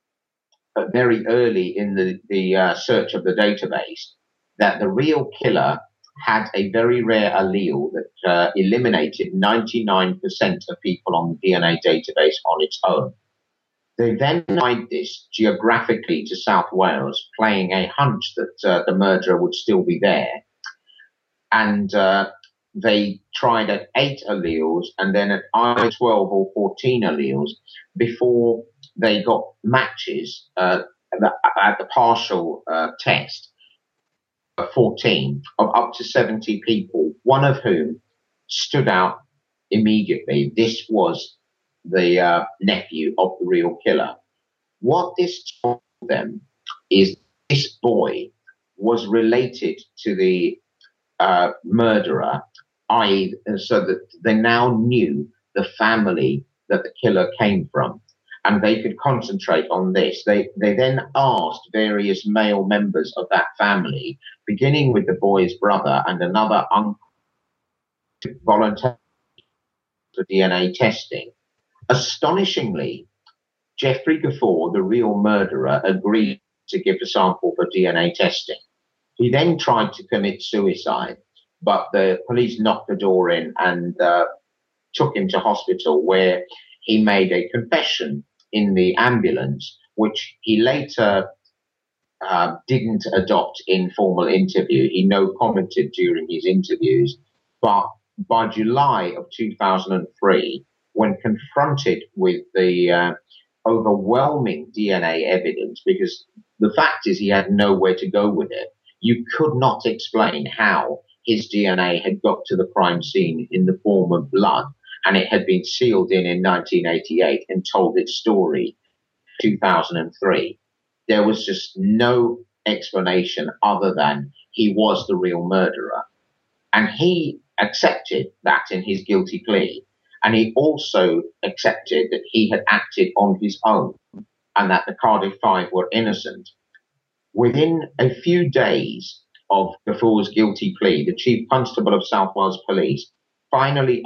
very early in the search of the database that the real killer had a very rare allele that eliminated 99% of people on the DNA database on its own. They then applied this geographically to South Wales, playing a hunch that the murderer would still be there. And they tried at 8 alleles and then at either 12 or 14 alleles before they got matches at the partial test of 14 of up to 70 people, one of whom stood out immediately. This was the nephew of the real killer. What this told them is this boy was related to the murderer, i.e., so that they now knew the family that the killer came from, and they could concentrate on this. They then asked various male members of that family, beginning with the boy's brother and another uncle, to volunteer for DNA testing. Astonishingly, Geoffrey Gafoor, the real murderer, agreed to give a sample for DNA testing. He then tried to commit suicide, but the police knocked the door in and took him to hospital, where he made a confession in the ambulance, which he later didn't adopt in formal interview. He no commented during his interviews, but by July of 2003, when confronted with the overwhelming DNA evidence, because the fact is he had nowhere to go with it, you could not explain how his DNA had got to the crime scene in the form of blood, and it had been sealed in 1988 and told its story in 2003. There was just no explanation other than he was the real murderer. And he accepted that in his guilty plea. And he also accepted that he had acted on his own and that the Cardiff Five were innocent. Within a few days of Ghaffur's guilty plea, the Chief Constable of South Wales Police finally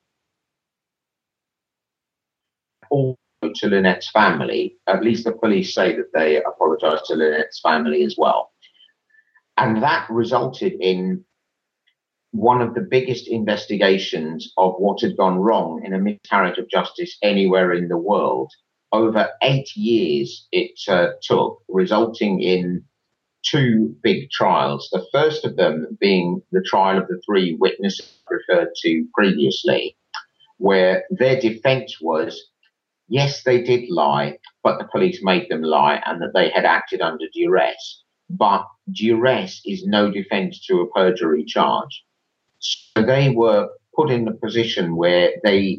apologized to Lynette's family. At least the police say that they apologized to Lynette's family as well. And that resulted in one of the biggest investigations of what had gone wrong in a miscarriage of justice anywhere in the world. Over 8 years it took, resulting in 2 big trials. The first of them being the trial of the 3 witnesses referred to previously, where their defense was, yes, they did lie, but the police made them lie and that they had acted under duress. But duress is no defense to a perjury charge. So they were put in a position where they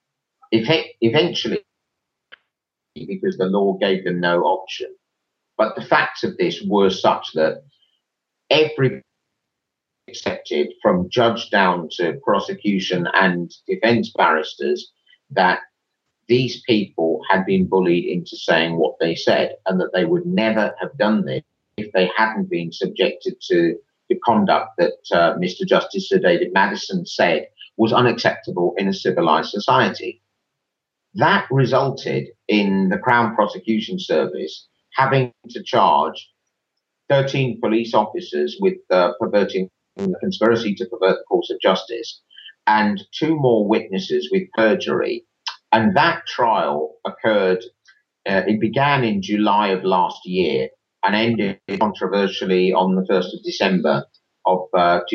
eventually, because the law gave them no option. But the facts of this were such that everybody accepted, from judge down to prosecution and defense barristers, that these people had been bullied into saying what they said and that they would never have done this if they hadn't been subjected to the conduct that Mr. Justice Sir David Madison said was unacceptable in a civilized society. That resulted in the Crown Prosecution Service having to charge 13 police officers with perverting the conspiracy to pervert the course of justice and 2 more witnesses with perjury. And that trial occurred, it began in July of last year and ended controversially on the 1st of December of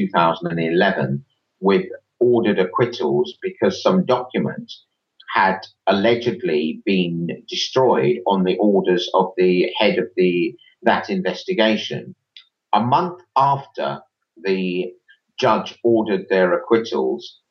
2011 with ordered acquittals because some documents had allegedly been destroyed on the orders of the head of that investigation. A month after the judge ordered their acquittals,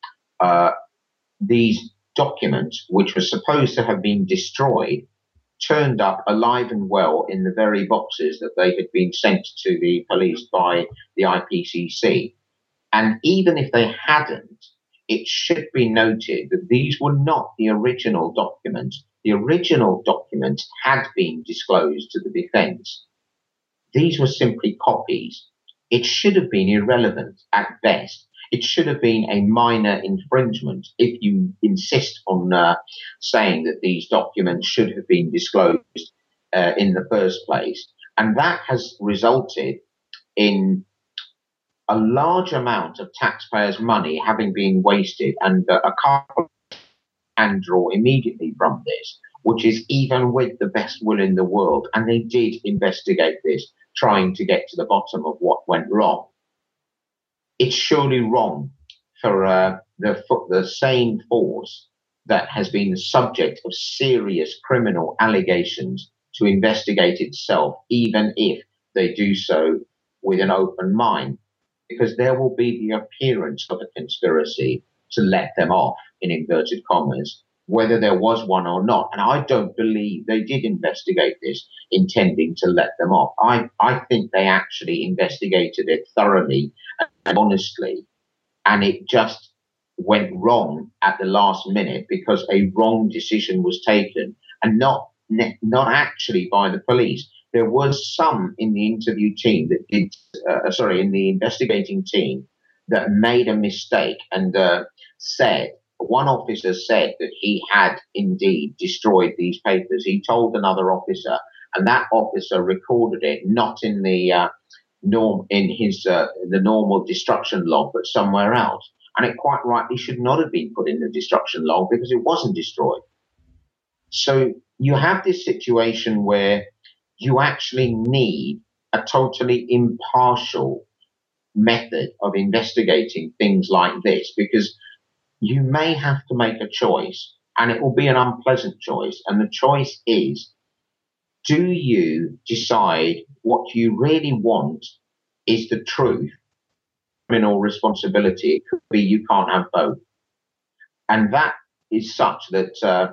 these documents, which were supposed to have been destroyed, turned up alive and well in the very boxes that they had been sent to the police by the IPCC. And even if they hadn't, it should be noted that these were not the original documents. The original documents had been disclosed to the defense. These were simply copies. It should have been irrelevant at best. It should have been a minor infringement if you insist on saying that these documents should have been disclosed in the first place. And that has resulted in a large amount of taxpayers' money having been wasted, and a couple can draw immediately from this, which is even with the best will in the world. And they did investigate this, trying to get to the bottom of what went wrong. It's surely wrong for the same force that has been the subject of serious criminal allegations to investigate itself, even if they do so with an open mind, because there will be the appearance of a conspiracy to let them off, in inverted commas, whether there was one or not. And I don't believe they did investigate this intending to let them off. I think they actually investigated it thoroughly and honestly, and it just went wrong at the last minute because a wrong decision was taken, and not actually by the police. There was some in the interview team that did, in the investigating team that made a mistake and said, one officer said that he had indeed destroyed these papers. He told another officer, and that officer recorded it, not in the the normal destruction log, but somewhere else. And it quite rightly should not have been put in the destruction log because it wasn't destroyed. So you have this situation where you actually need a totally impartial method of investigating things like this, because you may have to make a choice, and it will be an unpleasant choice. And the choice is, do you decide what you really want is the truth, criminal responsibility. It could be you can't have both. And that is such that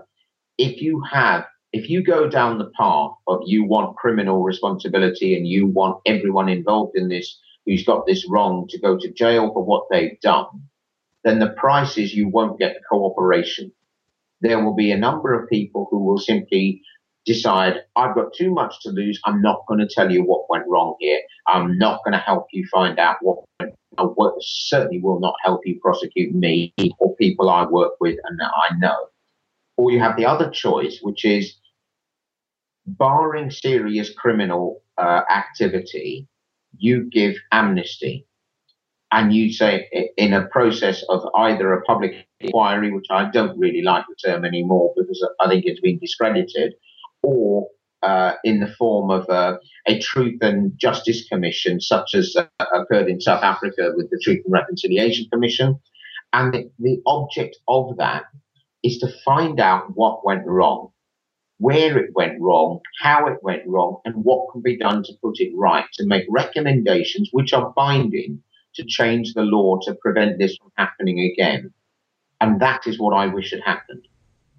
if you go down the path of you want criminal responsibility and you want everyone involved in this who's got this wrong to go to jail for what they've done, then the price is you won't get the cooperation. There will be a number of people who will simply decide, I've got too much to lose. I'm not going to tell you what went wrong here. I'm not going to help you find out what certainly will not help you prosecute me or people I work with and that I know. Or you have the other choice, which is barring serious criminal activity, you give amnesty. And you say in a process of either a public inquiry, which I don't really like the term anymore because I think it's been discredited, or in the form of a Truth and Justice Commission, such as occurred in South Africa with the Truth and Reconciliation Commission. And the object of that is to find out what went wrong, where it went wrong, how it went wrong, and what can be done to put it right, to make recommendations which are binding to change the law to prevent this from happening again. And that is what I wish had happened.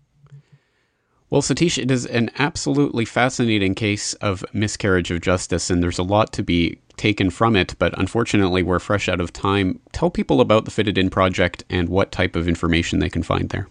Well, Satish, it is an absolutely fascinating case of miscarriage of justice, and there's a lot to be taken from it, but unfortunately we're fresh out of time. Tell people about the Fitted In Project and what type of information they can find there.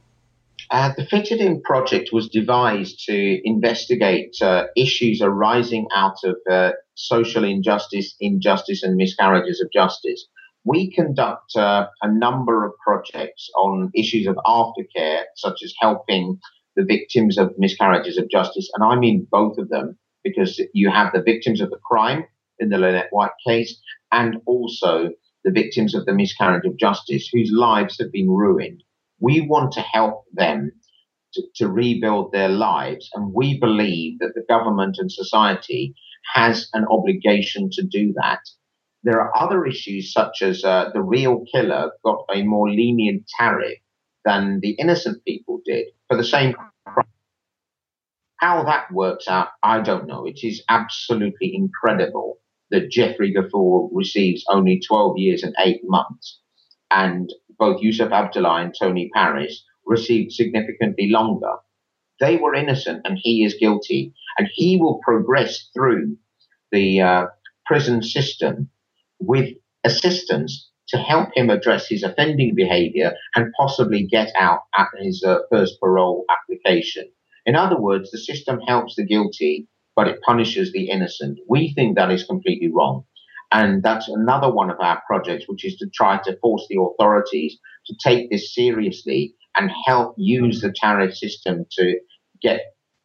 The Fitted In Project was devised to investigate issues arising out of social injustice, and miscarriages of justice. We conduct a number of projects on issues of aftercare, such as helping the victims of miscarriages of justice. And I mean both of them, because you have the victims of the crime in the Lynette White case and also the victims of the miscarriage of justice whose lives have been ruined. We want to help them to rebuild their lives. And we believe that the government and society has an obligation to do that. There are other issues such as the real killer got a more lenient tariff than the innocent people did for the same crime. How that works out, I don't know. It is absolutely incredible that Jeffrey Ghaffur receives only 12 years and 8 months, and both Yusuf Abdullah and Tony Parris received significantly longer. They were innocent and he is guilty, and he will progress through the prison system with assistance to help him address his offending behavior and possibly get out at his first parole application. In other words, the system helps the guilty, but it punishes the innocent. We think that is completely wrong. And that's another one of our projects, which is to try to force the authorities to take this seriously and help use the tariff system to get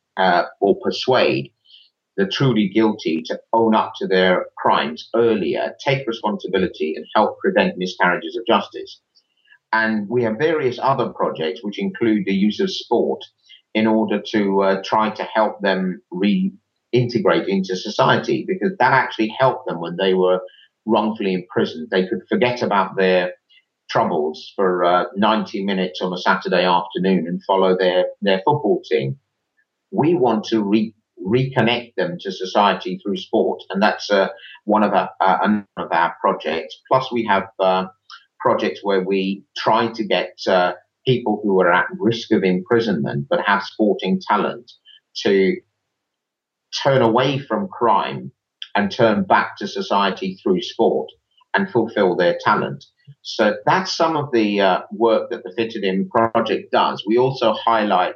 or persuade the truly guilty to own up to their crimes earlier, take responsibility, and help prevent miscarriages of justice. And we have various other projects which include the use of sport in order to try to help them reintegrate into society, because that actually helped them when they were wrongfully imprisoned. They could forget about their troubles for 90 minutes on a Saturday afternoon and follow their football team. We want to reconnect them to society through sport, and that's one of our projects. Plus, we have projects where we try to get people who are at risk of imprisonment but have sporting talent to turn away from crime and turn back to society through sport and fulfill their talent. So that's some of the work that the Fitted In Project does. We also highlight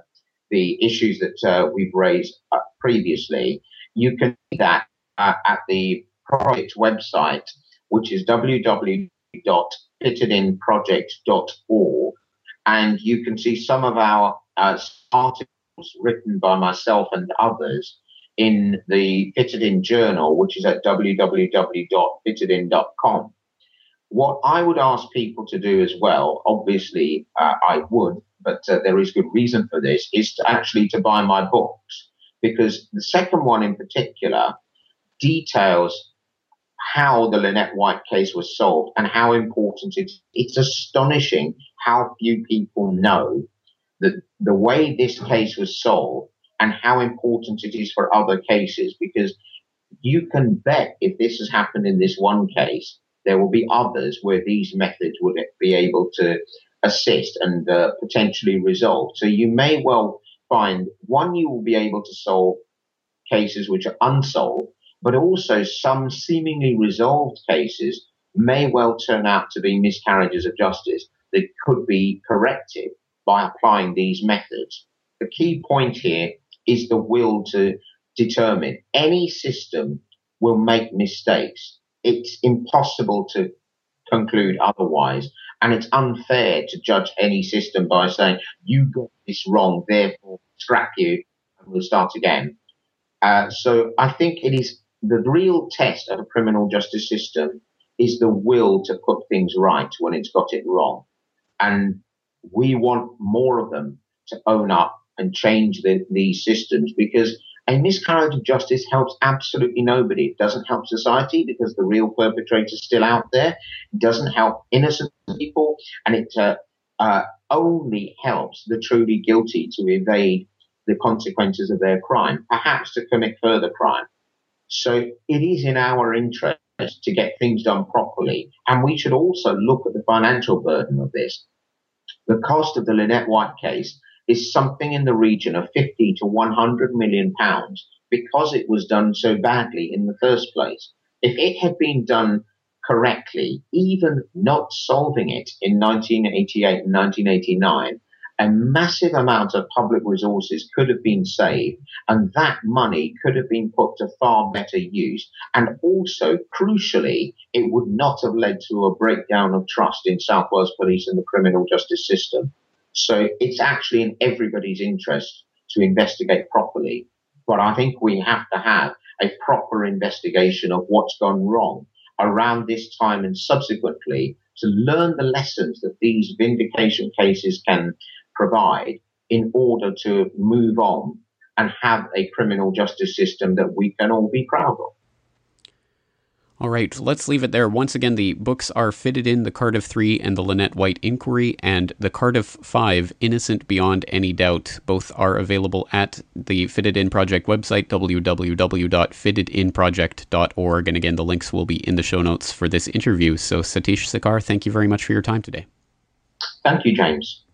the issues that we've raised previously. You can see that at the project website, which is www.fittedinproject.org, and you can see some of our articles written by myself and others in the Fitted In Journal, which is at www.fittedin.com. What I would ask people to do as well, obviously I would, but there is good reason for this, is to buy my books, because the second one in particular details how the Lynette White case was solved and how important it is. It's astonishing how few people know that the way this case was solved and how important it is for other cases, because you can bet if this has happened in this one case, there will be others where these methods would be able to assist and potentially resolve. So you may well find, one, you will be able to solve cases which are unsolved, but also some seemingly resolved cases may well turn out to be miscarriages of justice that could be corrected by applying these methods. The key point here is the will to determine. Any system will make mistakes. It's impossible to conclude otherwise. And it's unfair to judge any system by saying, you got this wrong, therefore scrap you and we'll start again. So I think it is the real test of a criminal justice system is the will to put things right when it's got it wrong. And we want more of them to own up and change these systems, because a miscarriage of justice helps absolutely nobody. It doesn't help society because the real perpetrator is still out there. It doesn't help innocent people, and it only helps the truly guilty to evade the consequences of their crime, perhaps to commit further crime. So it is in our interest to get things done properly, and we should also look at the financial burden of this. The cost of the Lynette White case is something in the region of 50 to 100 million pounds because it was done so badly in the first place. If it had been done correctly, even not solving it in 1988 and 1989, a massive amount of public resources could have been saved, and that money could have been put to far better use. And also, crucially, it would not have led to a breakdown of trust in South Wales Police and the criminal justice system. So it's actually in everybody's interest to investigate properly. But I think we have to have a proper investigation of what's gone wrong around this time and subsequently, to learn the lessons that these vindication cases can provide in order to move on and have a criminal justice system that we can all be proud of. All right, let's leave it there. Once again, the books are Fitted In, The Cardiff 3 and The Lynette White Inquiry, and The Cardiff 5, Innocent Beyond Any Doubt. Both are available at the Fitted In Project website, www.fittedinproject.org. And again, the links will be in the show notes for this interview. So Satish Sarkar, thank you very much for your time today. Thank you, James.